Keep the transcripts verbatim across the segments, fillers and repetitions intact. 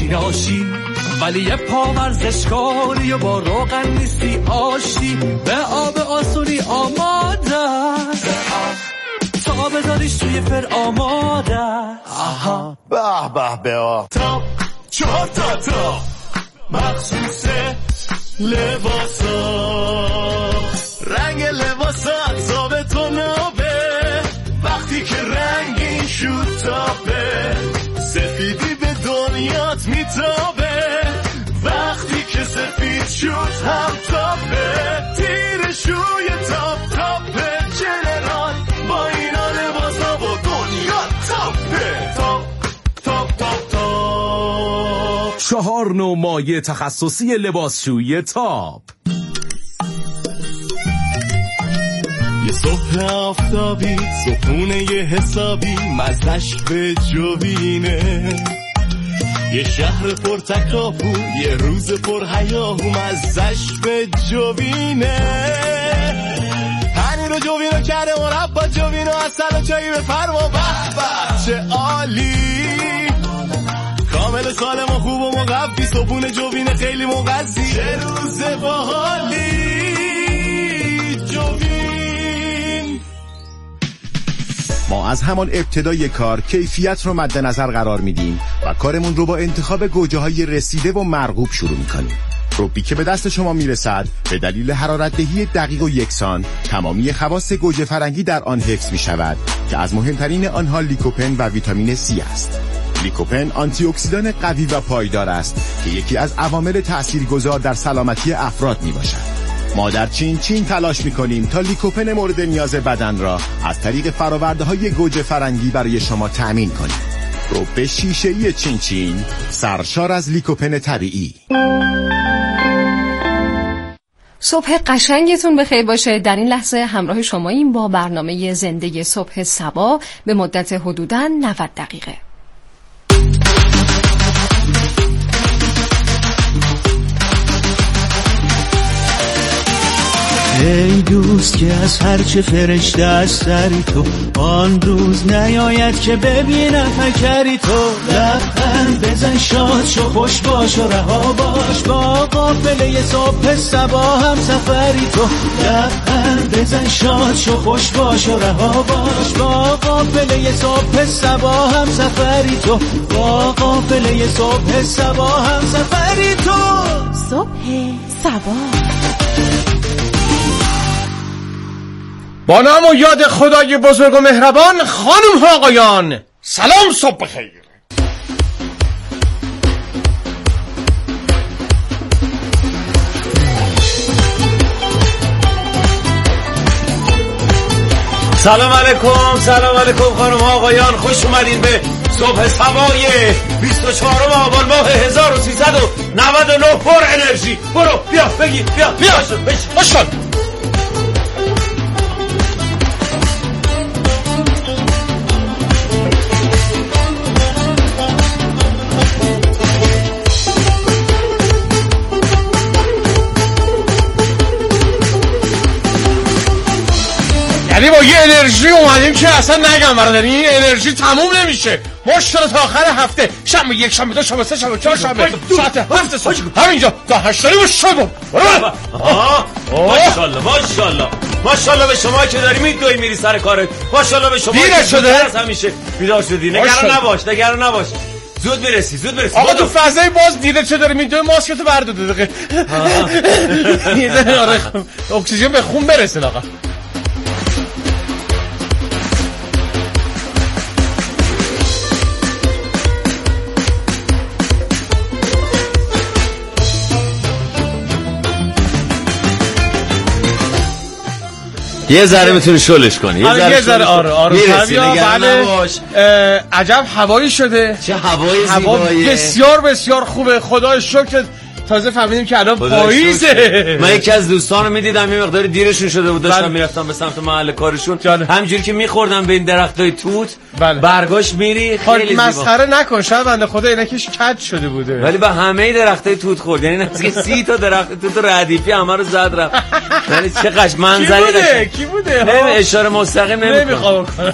ناشی، ولی یه پا ورزشکاری و با روغن نیستی آشی، به آب آسونی آماده تا بذاریش توی فر آماده. آها به به به تا چهار تا تا مخصوص لباسا، رنگ لباسا ثابت و نابه، وقتی که رنگین شد تابه، سفیدی به دنیات میتابه، وقتی که سفید شد هم تابه، تیر شوی تاب تابه، جنرال با اینا لباسا و دنیا تابه، تاب تاب تاب تاب. چهار نوع مایع تخصصی لباسشویی تاب. یه صبح آفتابی، صبحونه یه حسابی، مزدش به جوینه، یه شهر پر تکاپو، یه روز پر هیاهو، مزدش به جوینه، پنیر و جوینو کرده مربا، جوینو اصل و چایی به فرما، به به چه عالی، کامل سالم و خوب و مقوی، صبحونه جوینه خیلی مغذی، چه روز باحالی جوین. ما از همان ابتدای کار کیفیت رو مد نظر قرار میدیم و کارمون رو با انتخاب گوجه های رسیده و مرغوب شروع میکنیم. روبی که به دست شما میرسد به دلیل حرارت دهی دقیق و یکسان تمامی خواص گوجه فرنگی در آن حفظ میشود که از مهمترین آنها لیکوپن و ویتامین سی است. لیکوپن آنتی اکسیدان قوی و پایدار است که یکی از عوامل تاثیرگذار در سلامتی افراد میباشد. ما در چین چین تلاش میکنیم تا لیکوپن مورد نیاز بدن را از طریق فراورده های گوجه فرنگی برای شما تأمین کنیم. رو به شیشه‌ای چین چین سرشار از لیکوپن طبیعی. صبح قشنگتون بخیر باشه. در این لحظه همراه شماییم با برنامه زنده صبح صبا به مدت حدوداً نود دقیقه. ای دوست که از هرچه فرشته از سری تو، آن روز نیاید که ببینم فکری تو، لبخند بزن شاد شو خوش باش و رها باش، با قافله صبح صبا هم سفری تو، لبخند بزن شاد شو خوش باش و رها باش، با قافله صبح صبا هم سفری تو، با قافله صبح صبا هم سفری تو. صبح صبا با نام و یاد خدای بزرگ و مهربان، خانم ها آقایان سلام، صبح بخیر. سلام علیکم، سلام علیکم خانم ها آقایان، خوش اومدین به صبح صبای بیست و چهارم آبان ماه هزار و سیصد و نود و نه. پر انرژی، برو بیا بگی بیا بیا باشون. یعنی با یه انرژی اومدیم که اصلا نگم برادر، این انرژی تموم نمیشه. ماشاءالله تا آخر هفته، شنبه یک، شنبه دو، شنبه سه، شنبه چهار، شنبه ساعت هفت صبح همینجا تا هشت و شب. ماشاءالله ماشاءالله ماشاءالله به شما که داری میدوی میری سر کارت، ماشاءالله به شما دیره شده از همیشه بیدار شدی. نگران نباش نگران نباش، زود میرسی زود میرسی. آقا تو فضای باز دیده چه داری میدوی، ماسکتو بردار دو دقیقه. آره اکسیژن به خون برسه آقا. یه ذره میتونی شلش کنی، یه ذره یه ذره آره آره بله. عجب هوایی شده، چه هوای هوا زیبایی، بسیار بسیار خوبه. خدای شکر تازه فهمیدیم که الان پاییزه. من یکی از دوستانو میدیدم یه مقدار دیرشون شده بود، داشتم میرفتم به سمت محل کارشون، همینجوری که میخوردم به این درختای توت بله. برگاش میری خیلی زیبا. مسخره نکن، شاید بنده خدا اینکش کج شده بوده، ولی به همه درختای توت خورد. یعنی نزدیک سی تا درخت توت ردیفی همه رو زد رفت. یعنی چه قشنگ منظره قشنگ. کی بوده؟ نه اشاره مستقیم نمیخوام کنم.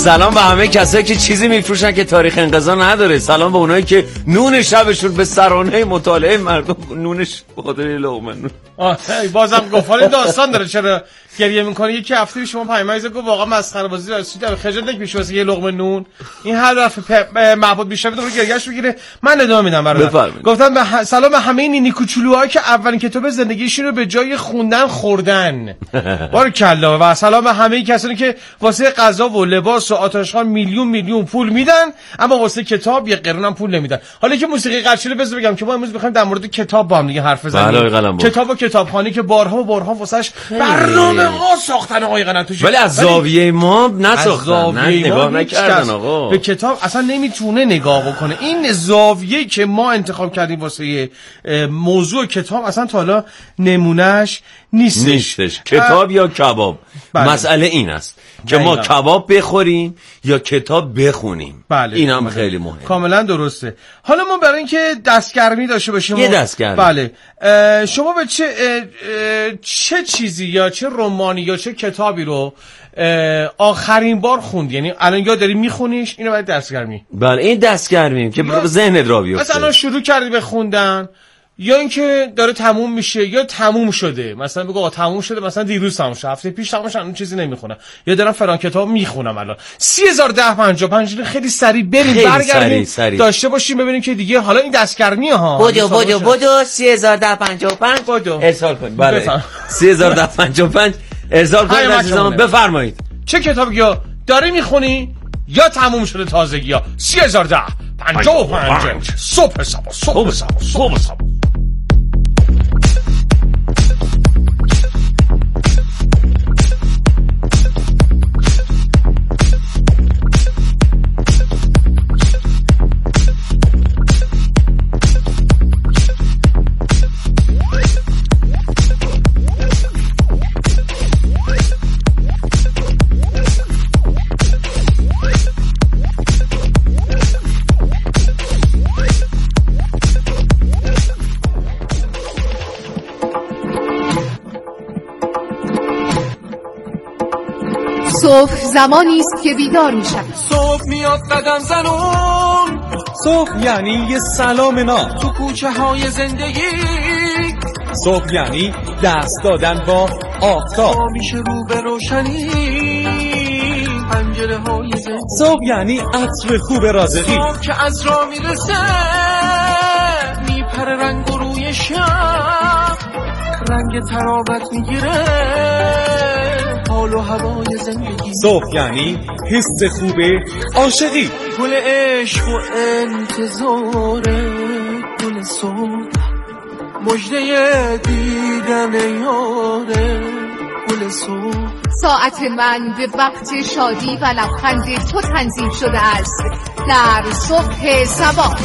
سلام به همه کسایی که چیزی میفروشن که تاریخ انقضا نداره. سلام به اونایی که نون شبشون به سرانه مطالعه مردم نونش بخاطر لقمه نون. آه بازم گفتن داستان داره چرا گریه میکنه. یکی هفته پیش شما پیامایز گفت واقعا مسخره بازی رسید خجالت نمیشه واسه یه لقمه نون. این هر دفعه محبوب میشه رو گریهش میگیره. من ادامه میدم برادر. گفتم به سلام به همه نینی کوچولوها که اولین کتاب زندگیشون رو به جای خوندن خوردن. بارکالله. و سلام به همه کسانی که واسه غذا و لباس و آتشخوان میلیون میلیون پول میدن اما واسه کتاب یه قرون هم پول نمیدن. حالا که موسیقی قرچیله بذار بگم که ما امروز میخوایم در مورد کتاب با هم دیگه حرف بزنیم. کتاب و کتابخوانی که بارها و بارها واسش برنامه ها ساختن آقای قناتوشی، ولی از زاویه ما نساختن، نه نگاه نکردن آقا. به کتاب اصلا نمیتونه نگاه بکنه. این زاویه که ما انتخاب کردیم واسه موضوع کتاب اصلا تا حالا نمونهش نیستش. نیستش. کتاب یا کباب. بله. مسئله این است که ما کباب بخوریم یا کتاب بخونیم. بله. این هم خیلی مهمه. کاملا درسته. حالا ما برای اینکه دستگرمی داشته باشیم یه دستگرمی. بله. شما به چه چه چیزی یا چه رمانی یا چه کتابی رو آخرین بار خوندی؟ یعنی الان یا داری میخونیش اینو باید دستگرمی. بله این دستگرمی که ذهنت را بیفته. مثلا شروع کردی به خوندن یا اینکه داره تموم میشه یا تموم شده. مثلا بگو آقا تموم شده، مثلا دیروز تموم شد، هفته پیش تموم شد، اون چیزی نمیخونم یا دارم فلان کتاب میخونم. الان سی هزار و ده پنجاه و پنج خیلی سریع بریم برگردیم داشته باشیم ببینیم که دیگه حالا این دستگرمیه ها. بودو بودو بودو سی هزار و ده پنجاه و پنج بودو ارسال کنید. بله سی هزار و ده پنجاه و پنج ارسال کنید عزیزان. بفرمایید چه کتابی یا داری میخونی یا تموم شده تازگی یا سی هزار و ده پنجاه و پنج صبح صبح صبح صبح صبح صبح. صبح زمانی است که بیدار میشم. صبح میاد قدم زنون، صبح یعنی یه سلام ناب تو کوچه های زندگی. صبح یعنی دست دادن با آفتاب، میشه رو به روشنی پنجره های زندگی. صبح یعنی عطر خوب رازقی، صبح که از راه میرسه میپره رنگ و روی شب، رنگ ترابت میگیره حال و هوای زندگی. صبح یعنی حس خوب عاشقی، گل عشق و انتظاره گل صبح، مژده دیدن یاره گل صبح. ساعت من به وقت شادی و لبخند تو تنظیم شده است در صبح صبا.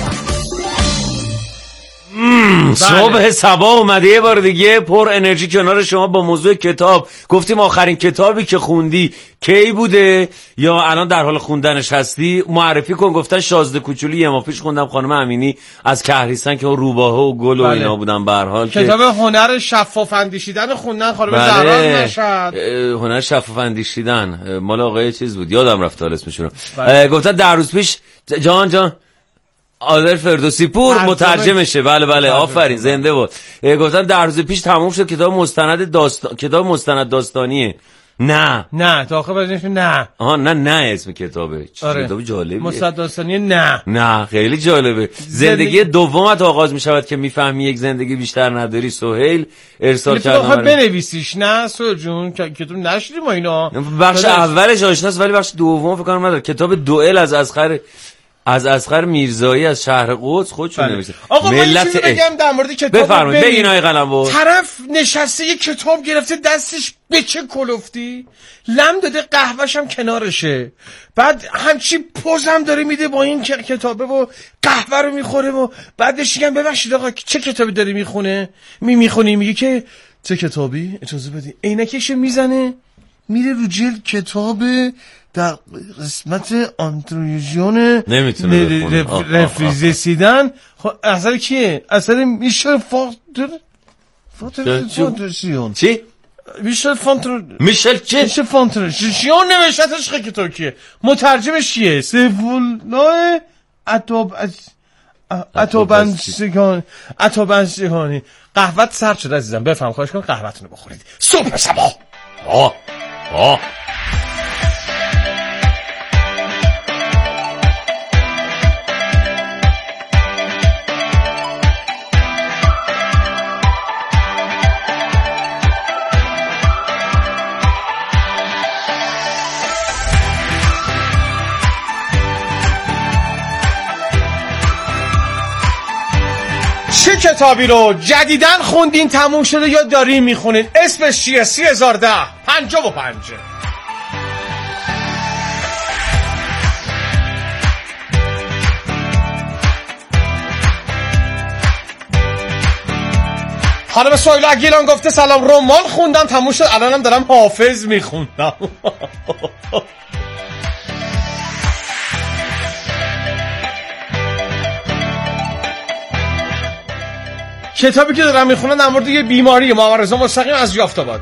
صبح صبا اومده یه بار دیگه پر انرژی کنار شما با موضوع کتاب. گفتیم آخرین کتابی که خوندی کی بوده یا الان در حال خوندنش هستی؟ معرفی کن. گفتن شازده کوچولی یه ماه پیش خوندم خانم امینی از کهریستان که روباه و گل و بله. اینا بودن. به هر حال کتاب هنر شفاف اندیشیدن خوندن خانم بله. زهرا نشد. هنر شفاف اندیشیدن مال آقای چیز بود یادم رفت حالا اسمشون. بله. گفتن در روز پیش جان جان آذر فردوسی پور مترجمشه. بله بله آفرین زنده بود. گفتن در روز پیش تموم شد کتاب مستند داستان، کتاب مستند داستانیه. نه نه تا آخر بزنش نه آها نه نه اسم کتابه. آره. کتاب جالبیه مستند داستانیه. نه نه خیلی جالبه. زندگی دومت آغاز می شود که میفهمی یک زندگی بیشتر نداری. سهیل ارسال کرد. تو بنویسیش نه سهیل جون که کتاب نشدیم ما اینا. بخش اولش آشناست ولی بخش دوم فکر کنم نداره. کتاب دوئل از اصغر از اصغر میرزایی از شهر قدس خودشون بله. نوشته. آقا من چیزی بگم در مورد کتاب. بفرمایید بگین آقای قلمبر. طرف نشسته یه کتاب گرفته دستش به چه کلفتی لم داده قهوه‌ش هم کنارشه، بعد همچین پوزم داره میده با این کتابه و قهوه رو میخوره و بعدش میگم ببخشید آقا چه کتابی داری میخونه؟ می میخونی میگه که چه کتابی؟ اجازه بدید. عینکش میزنه میره رو جلد کتاب در قسمت آنتروژیون نمیتونه رفریزیدن. خب اثر کیه؟ اثر میشل فاختر فاختر چی؟ میشل فونتر میشل چه؟ میشل فونتر شیون نوشتش خیلی ترکیه مترجمش چیه؟ سفولای اتوب اتوبنسیگان اتوبنسیگانی قهوت سرد شده عزیزم بفهم خواهش کنم قهوه‌تون رو بخورید صبح صبح. آه آه چه کتابی رو جدیدن خوندین تموم شده یا دارین میخونین؟ اسمش چیه؟ سی هزار ده پنجاه و پنج. خانم سویلا گیلان گفته سلام رمان خوندم تموم شد الانم دارم حافظ میخوندم. کتابی که دارم میخونم در مورد یه بیماری محمد رضا مستقیم از یافت‌آباد.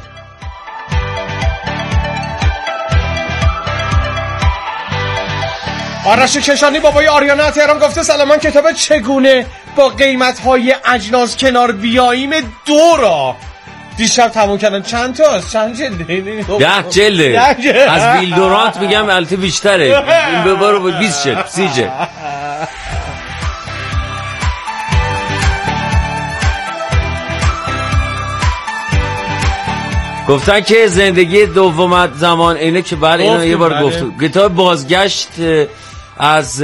آرش کشانی بابای آریانا تهران گفته سلام من کتاب چگونه با قیمت‌های اجناس کنار بیاییم دو را دیشب تموم کردم. چند تا است؟ چند جلده؟ ده جلده از ویلدورانت میگم البته بیشتره این ببارو بیست جلد سی جلد. گفتن که زندگی دوم زمان اینه که بعد اینو یه بار گفتم کتاب بازگشت از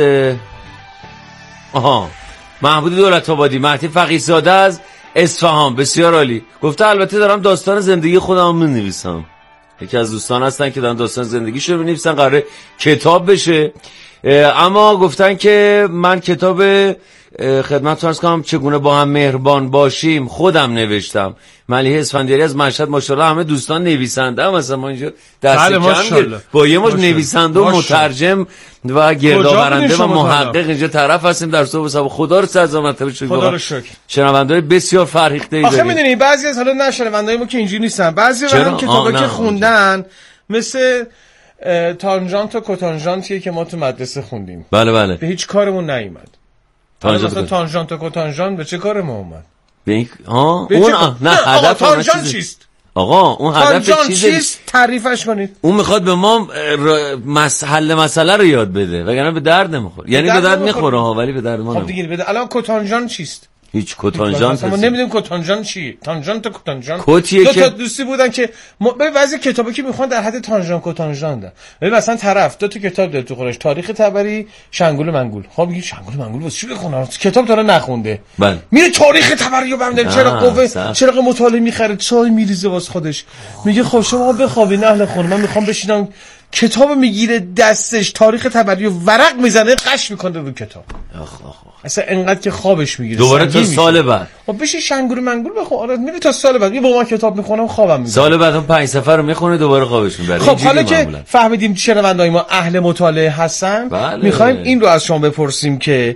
آها محمود دولت آبادی مهدی فقیه‌زاده از اصفهان بسیار عالی. گفته البته دارم داستان زندگی خودم می‌نویسم. یکی از دوستان هستن که دارن داستان زندگیشو می‌نویسن قراره کتاب بشه اما گفتن که من کتاب خدمتتون عرض کنم چگونه با هم مهربان باشیم خودم نوشتم. ملیحه اسفندیاری از مشهد ماشاءالله همه دوستان نویسنده هم مثلا ما اینجا دست کم با یه مش نویسنده و مترجم و گردآورنده و محقق اینجا طرف هستیم در صبح صبح. خدا رو صد مرتبه شکر خدا رو شکر. شنونده‌های بسیار فرهیخته ای داریم. آخه میدونی بعضی از حالا نشنوندای ما که اینجوری نیستن بعضی هم کتابا که خوندن مثل تانژانت و کوتانژانتیه که ما تو مدرسه خوندیم. بله بله. به هیچ کارمون نیومد. مثلا تانژانت و کوتانژانت به چه کار ما اومد؟ به این ها اون آ... نه هدف تانژانت چیست؟ آقا اون هدف چیست؟ تعریفش کنید. اون میخواد به ما ر... مس... حل مسئله رو یاد بده وگرنه به درد نمیخوره. یعنی به درد میخوره ها ولی به درد ما نمیخوره. خب دیگه بده. الان کوتانژانت چیست؟ هیچ کوتانژانت ما نمیدونیم کوتانژانت چی. تانژانت و کوتانژانت کوتیه دو تا که دوستی بودن که به بعضی کتابا که میخوان در حد تانژانت کوتانژانت. ببین مثلا طرف دو تا کتاب داره تو خودش تاریخ تبری شنگول منگول. خب میگه شنگول منگول واسه چی بخونم؟ کتاب داره نخونده. بله. میره تاریخ تبری رو ببینه چرا قوه چرا مطالعه میخره چای میریزه واسه خودش. میگه خب شما بخوابین اهل خونه من میخوام بشینم کتاب میگیره دستش تاریخ تبری رو ورق میزنه قش میکنه رو کتاب. آخ آخ اصلا انقدر که خوابش میگیره دوباره تا سال بعد خب بشه شنگول منگول بخون. آره میره تا سال بعد با من کتاب میخونم خوابم میبره. سال بعد اون پنج سفر رو میخونه دوباره خوابش میبره. خب حالا که فهمیدیم شنوندای ما اهل مطالعه هستن بله. میخوایم این رو از شما بپرسیم که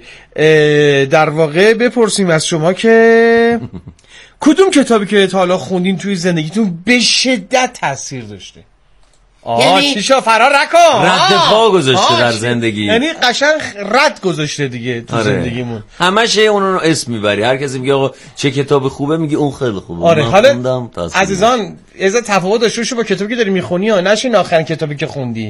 در واقع بپرسیم از شما که کدوم کتابی که تا حالا خوندین توی زندگیتون به شدت تاثیر داشته؟ آه چیشا فرار نکن رد پا گذاشته در زندگی یعنی قشنگ رد گذاشته دیگه تو آره. زندگیمون همش اون رو اسم میبری هر کسی میگه آقا چه کتاب خوبه میگه اون خیلی خوبه. آره حالا عزیزان از تفاوت داشته باشه با کتابی که داری میخونی یا نشین آخرین کتابی که خوندی.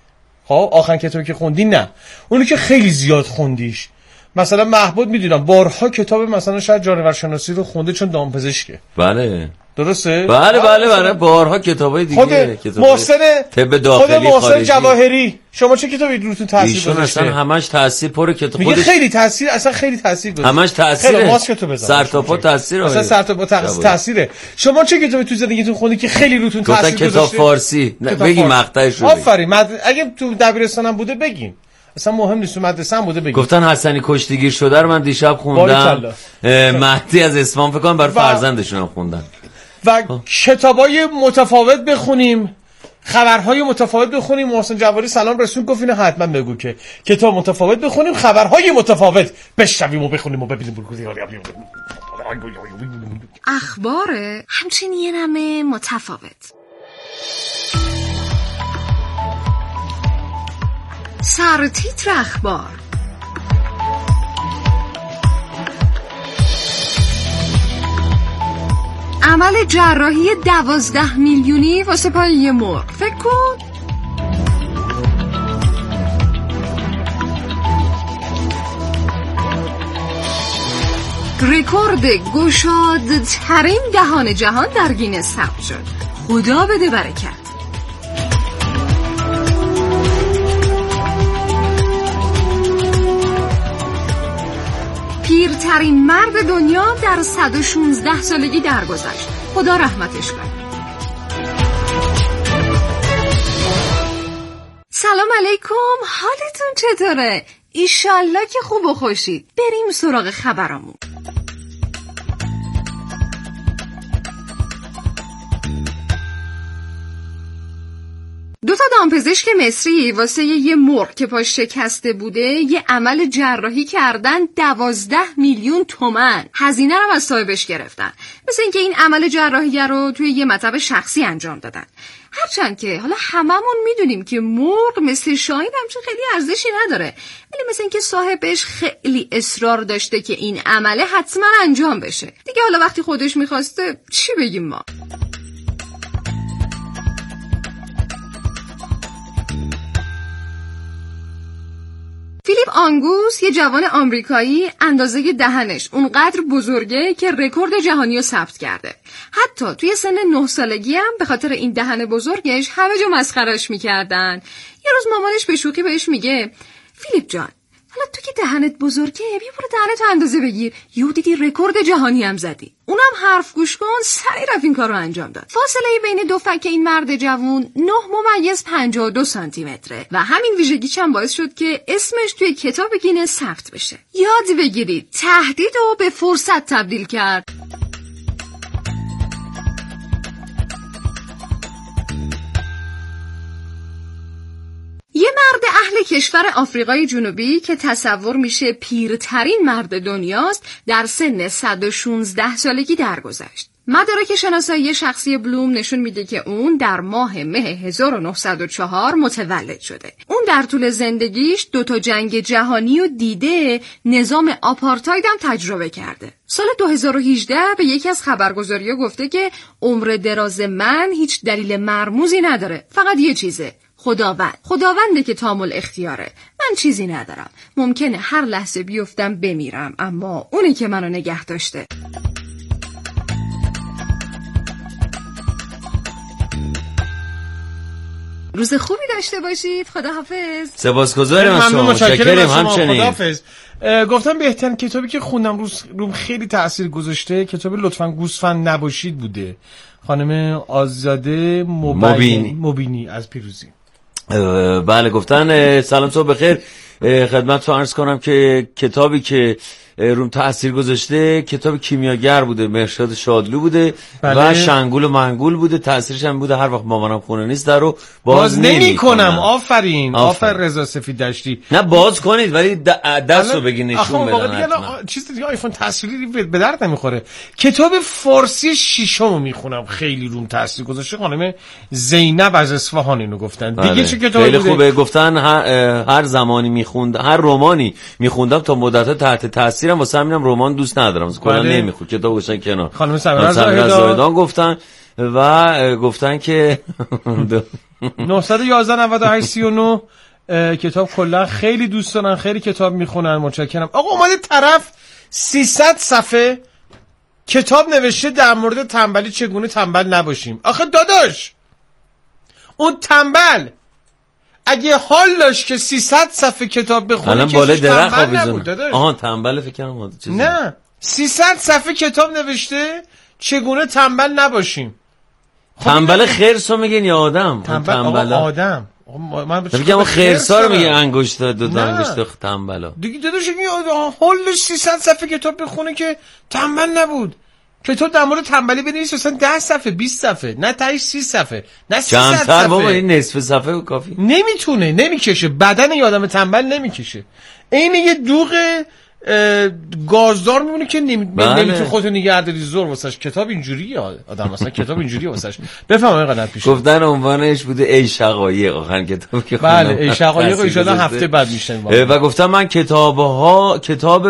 خب آخرین کتابی که خوندی نه اونی که خیلی زیاد خوندیش. مثلا محمود میدونم بارها کتاب مثلا شاید جانورشناسی رو خونده چون دامپزشکه. بله درسته؟ بله بله بله بارها کتابای دیگه خود محسن طب داخلی خود محسن جواهری شما چه کتابی روتون تاثیر گذاشته؟ ایشون اصلا همش تاثیر پر کتاب میگه خیلی تاثیر اصلا خیلی تاثیر گذاشته. همش تاثیره ماسکتو بزن سر تا پا تاثیر اصلا سر تا پا تاثیره. شما چه کتابی تو زندگیتون خوندی که خیلی روتون تاثیر گذاشته؟ کتاب فارسی بگی مقطعش رو. آفرین اگه تو دبیرستانم بوده بگین اصلا مهم نیست. مدرسه هم بوده بگید. گفتن حسنی کشتیگیر شده رو من دیشب خوندم. مهدی از اصفهان فکر کنم برای فرزندشون هم خوندن. و کتابای متفاوت بخونیم. خبرهای متفاوت بخونیم. محسن جواری سلام رسون گفت اینو حتما بگو که کتاب متفاوت بخونیم، خبرهای متفاوت بشنویم و بخونیم و ببینیم. اخباره همچنین یه نمه متفاوت. سرتیتر اخبار: عمل جراحی دوازده میلیونی واسه پای یه مرغ. فکر کن. رکورد گشادترین دهان جهان در گینس ثبت شد. خدا بده برکت. پیرترین مرد دنیا در صد و شانزده سالگی درگذشت. خدا رحمتش کنه. سلام علیکم، حالتون چطوره؟ ایشالله که خوب و خوشید. بریم سراغ خبرامون. دو تا دامپزشک مصری واسه یه مرغ که پاش شکسته بوده یه عمل جراحی کردن. دوازده میلیون تومن هزینه رو از صاحبش گرفتن. مثل اینکه این عمل جراحی رو توی یه مطب شخصی انجام دادن. هرچند که حالا هممون میدونیم که مرغ مثل شاهین همچون خیلی ارزشی نداره، ولی مثل اینکه صاحبش خیلی اصرار داشته که این عمله حتما انجام بشه. دیگه حالا وقتی خودش میخواسته چی بگیم ما؟ فیلیپ آنگوس یه جوان آمریکایی اندازه دهنش اونقدر بزرگه که رکورد جهانی رو ثبت کرده. حتی توی سن نه سالگی هم به خاطر این دهن بزرگش همه جا مسخرهش میکردن. یه روز مامانش به شوخی بهش میگه فیلیپ جان، حالا تو که دهنت بزرگه بیا برو دهنتو اندازه بگیر. یهو دیدی رکورد جهانی هم زدی. اونم حرف گوش کن، سریع رفت این کارو انجام داد. فاصله بین دو فک این مرد جوون نه ممیز پنجاه و دو سانتی متره و همین ویژگی چند باعث شد که اسمش توی کتاب گینس ثبت بشه. یاد بگیرید تهدید رو به فرصت تبدیل کرد. یه مرد اهل کشور آفریقای جنوبی که تصور میشه پیرترین مرد دنیاست در سن صد و شانزده سالگی درگذشت. مدارک شناسایی شخصی بلوم نشون میده که اون در ماه مه هزار و نهصد و چهار متولد شده. اون در طول زندگیش دوتا جنگ جهانی و دیده، نظام آپارتاید هم تجربه کرده. سال دو هزار و هجده به یکی از خبرگزاری‌ها گفته که عمر دراز من هیچ دلیل مرموزی نداره، فقط یه چیزه، خداوند. خداونده که تامل اختیاره. من چیزی ندارم. ممکنه هر لحظه بیفتم بمیرم، اما اونی که منو نگه داشته. روز خوبی داشته باشید. خداحافظ. سپاسگزارم از شما. متشکرم. همچنین. خداحافظ. گفتم بهترین کتابی که خوندم روز روم خیلی تأثیر گذاشته کتاب لطفاً گوسفند نباشید بوده. خانم آزاده مبینی مبینی از پیروزی. بله گفتن سلام صبح بخیر خدمت تو عرض کنم که کتابی که روم تأثیر گذاشته کتاب کیمیاگر بوده، مرشاد شادلو بوده. بله. و شنگول و منگول بوده. تأثیرش هم بوده هر وقت مامانم خونه نیست در رو باز, باز نمی کنم. آفرین آفر رضا سفید دشتی. نه باز کنید ولی دست رو بگی نشون بدن. چیز دیگه آیفون تصویری به درد نمیخوره. کتاب فارسی شیشمو میخونم خیلی روم تأثیر گذاشته. خانم زینب از اصفهان اینو گفتن. بله. دیگه چه کتابی خیلی خوبه. گفتن هر, هر زمانی میخوند هر رمانی میخوندم تا مدت‌ها تحت تاثیر واسه همینم رمان دوست ندارم. کلا نمیخونم. کتاب گوشن کنار. خانم سمیرا زاهدان گفتن و گفتن که نهصد و یازده نود و هشت سی و نه کتاب کلا خیلی دوست دارن، خیلی کتاب میخونن. متشکرم. آقا اومده طرف سیصد صفحه کتاب نوشته در مورد تنبلی، چگونه تنبل نباشیم. آخه داداش اون تنبل اگه حال داشت که سیصد صفحه کتاب بخونه که بالای درخت نبود. آها تنبل فکر کنم چیزی. نه سیصد صفحه کتاب نوشته چگونه تنبل نباشیم. تنبل خرسو میگن یا آدم؟ تنبل آدم. آدم من میگم خرسا رو میگه انگشت دو تا انگشت تنبلا. دیگه داداش این حالش سیصد صفحه کتاب بخونه که تنبل نبود. چطور در مورد تنبلی بنویس مثلا ده صفحه بیست صفحه، نه تهش سی صفحه، نه سیصد صفحه. کمتر بابا، این نصف صفحه و کافی. نمیتونه، نمیکشه، بدن یه آدم تنبل نمیکشه. این یه دوغ گازدار میمونه که نمی... بله. نمیتونه خودتو نگه داری. زور واسش کتاب اینجوریه آدم، مثلا کتاب اینجوریه واسش. بفهم آقا قنات پیش گفتن عنوانش بوده ای شقایق، آخرین کتابی که بله ای شقایق ان شاءالله هفته بعد میشنیم. و گفتم من کتاب‌ها کتاب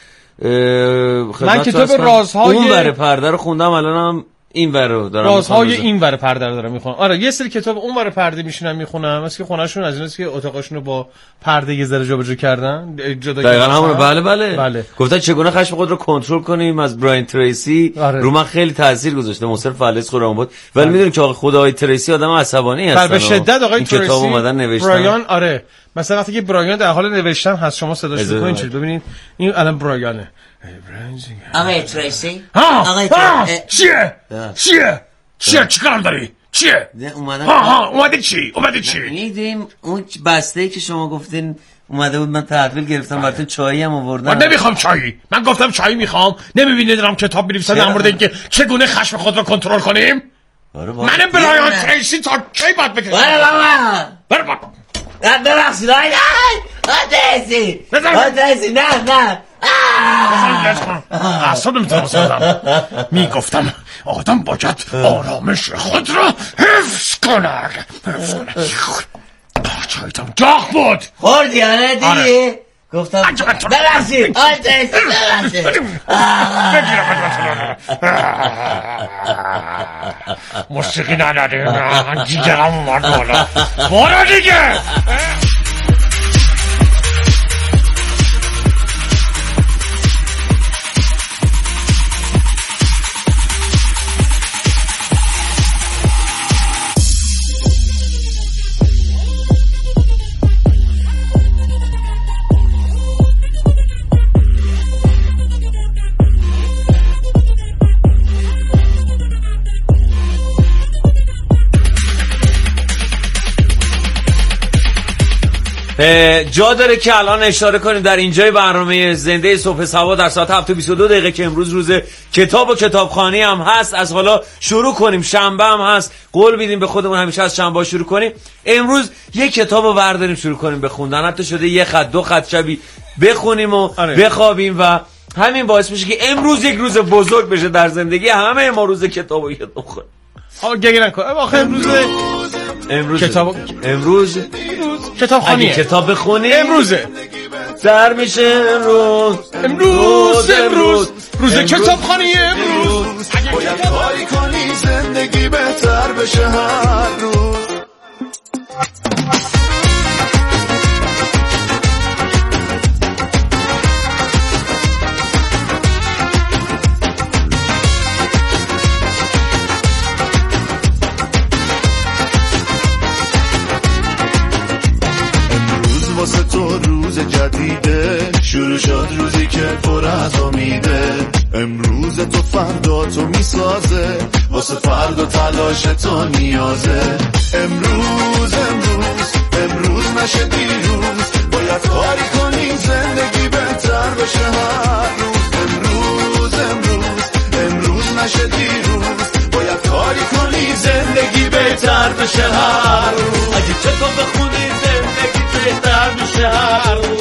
من کتاب رازهای اون ور پرده رو خوندم، الانم این ور رو دارم رازهای این ور پرده رو دارم میخونم. آره یه سری کتاب اون ور پرده میشینم میخونم، مثل که خونه‌شون از ایناست که اتاقاشون رو با پرده یه ذره جابجا کردن. دقیقاً همونه. بله بله بله. گفتن چگونه خشم خود رو کنترل کنیم از براین تریسی. آره. رو من خیلی تاثیر گذاشته. مصر فلس خودم بود. ولی میدونی که آقا خدای تریسی آدم عصبانی هستن. به شدت آقای تریسی کتاب اومدن نوشتن. برایان آره مثلا وقتی که برایان در حال نوشتن هست شما صداش بکنید چه ببینید این الان برایانه. آقای تریسی آقای تریسی چیه چیه چیه چیکار داری چیه اومدن ها ها اومده چی اومده چی میدیم اون بسته‌ای که شما گفتین اومده بود، من تحویل گرفتم براتون چایی هم آوردم. من نمیخوام چایی، من گفتم چایی میخوام. نمیبینید دارم کتاب می‌نویسم در مورد اینکه چگونه خشم خود را کنترل کنیم. من برایان تریسی تا کی باید بکشم؟ برو بابا برو بابا ببخشید آی نه آتیسی آتیسی نه نه اصلا نمیتونم سازم. میگفتم آدم باید آرامش خود را حفظ کند حفظ کند. چایتم داغ بود. خوردی آره دیدی؟ گفتم ببخشید آتیسی ببخشید موسیقی نداریم جیگرم اومد بالا. برو دیگه. جا داره که الان اشاره کنیم در اینجای برنامه زنده صبح سوا در ساعت هفت و بیست و دو دقیقه که امروز روز کتاب و کتابخوانی هم هست، از حالا شروع کنیم. شنبه هم هست، قول بیدیم به خودمون همیشه از شنبه شروع کنیم. امروز یک کتاب رو برداریم شروع کنیم به خوندن، حتی شده یه خط دو خط شبی بخونیم و آره. بخوابیم و همین باعث میشه که امروز یک روز بزرگ بشه در زندگی همه ما، روز کتاب و کتابخوانی. آ گگه نکن. آخه امروز امروز کتاب امروز کتابخوانی کتاب بخونی امروزه در میشه امروز امروز امروز روز کتابخوانی امروز. باید کاری کنی زندگی بهتر بشه هر روز. واسه تو روز جدیده، شروع شد روزی که پر از امیده. امروز تو فردا تو میسازه، واسه فردا تلاش تو نیازه. امروز امروز امروز نشه دیروز، باید کاری کنی زندگی بهتر بشه هر روز. امروز امروز امروز نشه دیروز، باید کاری کنی زندگی بهتر بشه هر روز. اگه کتاب بخونی زندگی بهتر میشه هر روز.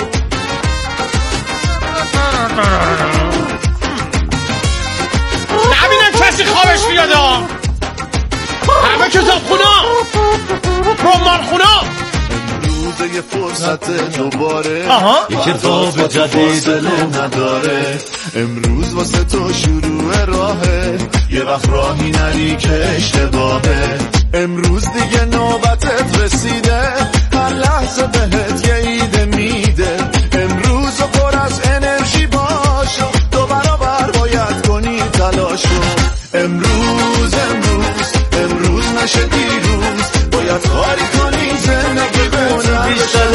نبینم کسی خوابش بیاد. همه کتاب خونا رمان خونا. امروز یه فرصت دوباره، یه کتاب جدید نداره. امروز واسه تو شروع راهه، یه وقت راهی نری که اشتباهه. امروز دیگه نوبتت رسیده، هر لحظه بهت یه ایده میده. امروز پر از انرژی باشو، دو برابر باید کنی تلاشو. امروز امروز امروز نشه دیروز، باید کاری کنی زندگی بهتر بشه.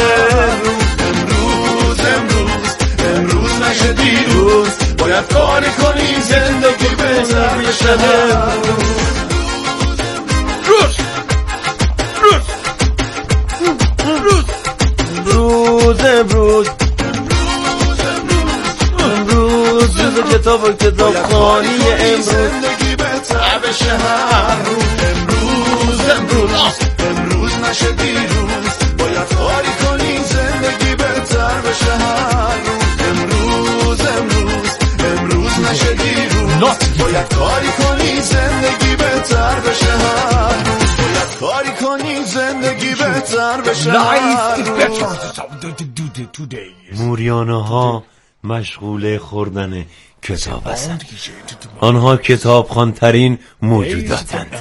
امروز امروز امروز نشه دیروز، باید کاری کنی زندگی بهتر بشه. روز روز روز روز امروز امروز روز کتاب و کتابخوانی امروز. کنی زندگی بهتر بشه هر روز باید کاری کنی زندگی بهتر بشه هر روز موریانه ها مشغول خوردن کتاب هستند. آنها کتاب خوانترین موجوداتند.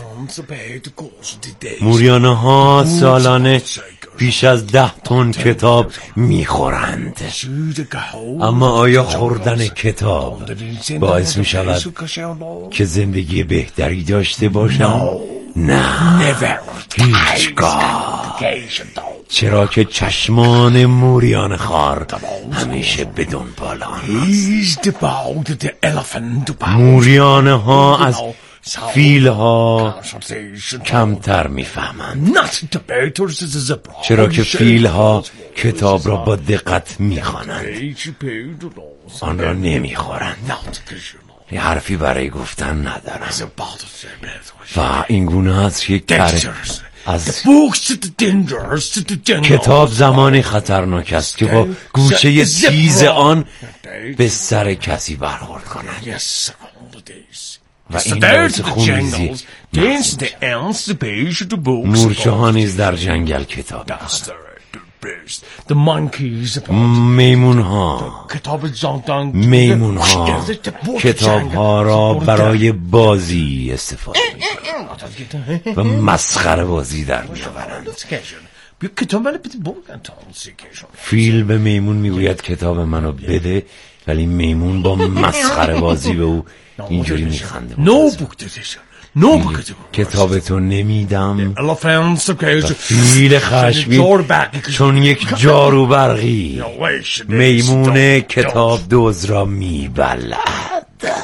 موریانه ها سالانه بیش از ده تن کتاب میخورند. اما آیا خوردن کتاب باعث می شود که زندگی بهتری داشته باشند؟ نه، هیچگاه. چرا که چشمان موریانه خار همیشه به دنبال آنهاست. موریانه ها از فیل ها کمتر میفهمند، چرا که فیل ها کتاب را با دقت میخوانند، آن را نمیخورند. یه حرفی برای گفتن ندارم و این گونه است که کره از کتاب زمانی خطرناک است که با گوشه تیز آن به سر کسی برخورد کند و این باعث خونریزی مورچه ها نیز در جنگل کتاب است. میمون ها میمون ها کتاب ها را برای بازی استفاده می‌کنند و مسخره بازی در می‌آورند. فیل به میمون میگوید کتاب منو بده، ولی میمون با مسخره بازی به او اینجوری میخنده. کتاب تو نمیدم. فیل خشمی چون یک جارو برقی میمون کتاب دوز را میبلد.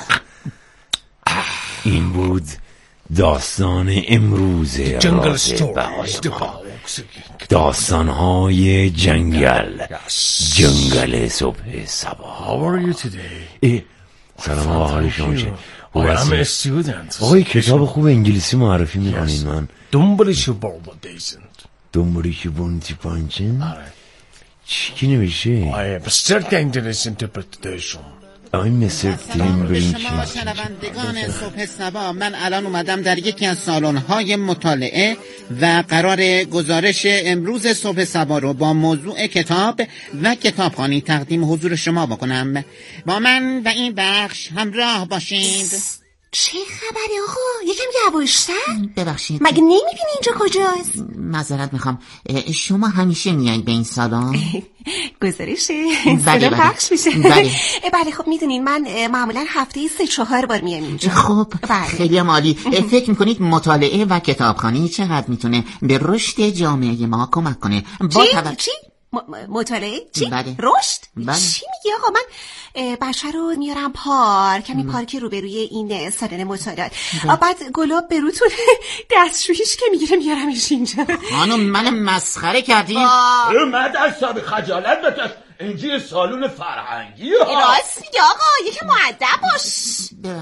این بود داستان امروز راز بهایی‌ها. داستان‌های جنگل جنگل صبح صبا. سلام آقا، حال شما چه؟ آقای کتاب خوب انگلیسی معرفی میکنین من؟ دنبالش بردیزند دنبالش بردی پانچن؟ چی نمیشه؟ آیا بستر کنگلیس انترپرتیشن آی مستر تیمبرینگ. شنوندگان صبح صبا، من الان اومدم در یکی از سالن‌های مطالعه و قرار گزارش امروز صبح صبا رو با موضوع کتاب و کتابخوانی تقدیم حضور شما بکنم. با من و این بخش همراه باشید. چه خبری آقا؟ یکم یواش‌تر؟ ببخشید، مگه نمیبینی اینجا کجاست؟ معذرت میخوام، شما همیشه میایین به این سالن؟ گزارشه بله بله پخش میشه. بله بله خب میدونین من معمولا هفته سه چهار بار میام اینجا. خب بله. خیلی عالی. فکر میکنید مطالعه و کتابخوانی چقدر میتونه به رشد جامعه ما کمک کنه؟ با چی؟ توجه... چی؟ مطالعه؟ چی؟ بله. رشد؟ بله. چی میگی آقا؟ من بچه رو میارم پارک، همین پارک روبروی این سالن مطالعات، بعد گلاب به روتون دستشویش که میگیره میارمش اینجا. خانم من مسخره کردین؟ من دستم خجالت بکش، اینجا سالون فرهنگی. راست میگه آقا، یکی مؤدب باش.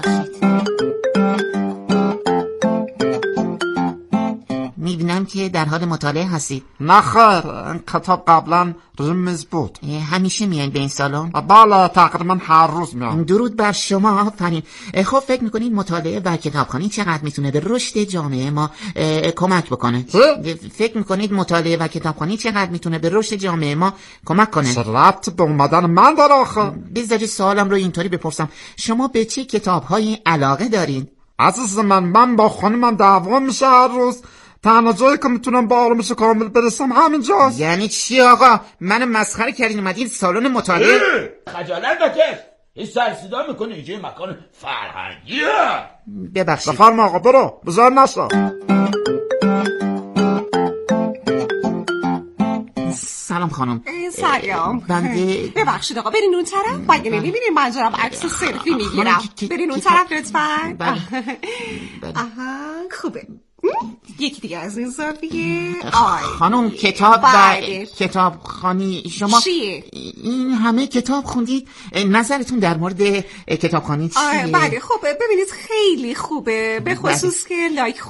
میبینم که در حال مطالعه هستید. نه خیر، این کتاب قبلا رمز بود. همیشه میایین به این سالن؟ بله، تقریبا هر روز میام. درود بر شما. آفرین. خب فکر میکنید مطالعه و کتابخوانی چقدر میتونه به رشد جامعه ما کمک بکنه؟ فکر میکنید مطالعه و کتابخوانی چقدر میتونه به رشد جامعه ما کمک کنه؟ چه ربطی به اومدن من داره آخه؟ بذاری سوالم رو اینطوری بپرسم، شما به چه کتاب‌های علاقه دارین؟ عزیز من، من با خانمم دعوا میشه هر روز. تنها جایی که میتونم با آرامش کامل برسم همینجاست. یعنی چی آقا؟ منو مسخره کردین اومدین سالن مطالعه؟ خجالت بکش، این سر صدا میکنه اینجا مکان فرهنگیه. ببخشید. بفرما آقا، برو بزار نشو. سلام خانم. سلام. بنده ببخشید آقا، برین اون طرف. مگه نمیبینین من دارم عکس سلفی میگیرم؟ برین اون طرف لطفاً. آها خوبه. یکی دیگه از این زاویه. خانم کتاب و کتابخوانی شما چیه؟ این همه کتاب خوندید، نظرتون در مورد کتابخوانی چیه؟ بله خوبه، ببینید خیلی خوبه، به خصوص که لایک